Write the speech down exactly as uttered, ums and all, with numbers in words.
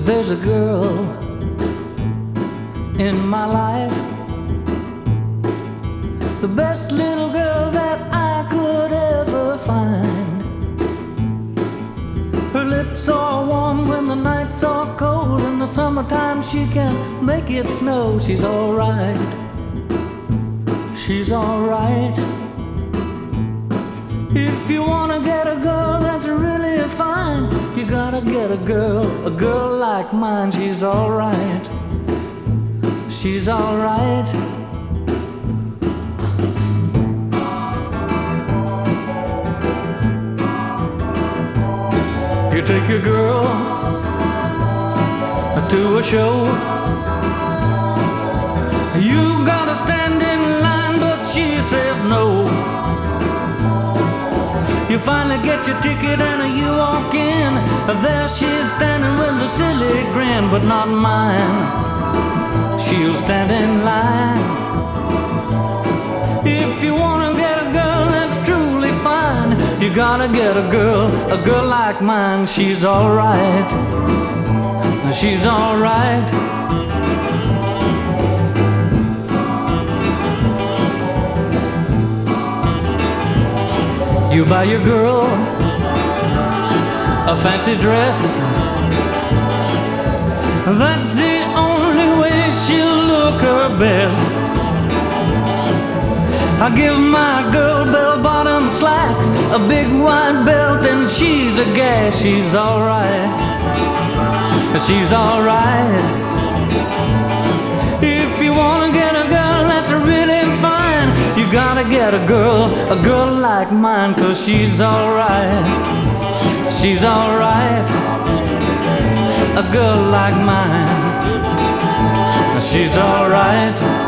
There's a girl in my life, the best little girl that I could ever find. Her lips are warm when the nights are cold. In the summertime she can make it snow. She's alright, she's alright. If you wanna get a girl that's really fine, you gotta get a girl, a girl like mine. She's alright, she's alright. You take your girl to a show, you gotta stand in line, but she says no. You finally get your ticket and you walk in. There she's standing with a silly grin, but not mine. She'll stand in line. If you wanna get a girl that's truly fine, you gotta get a girl, a girl like mine. She's alright, she's alright. You buy your girl a fancy dress, that's the only way she'll look her best. I give my girl bell-bottom slacks, a big wide belt, and she's a gas. She's alright, she's alright. If you wanna get a girl that's really fine, you gotta get a girl, a girl like mine. 'Cause she's alright, she's alright. A girl like mine, she's alright.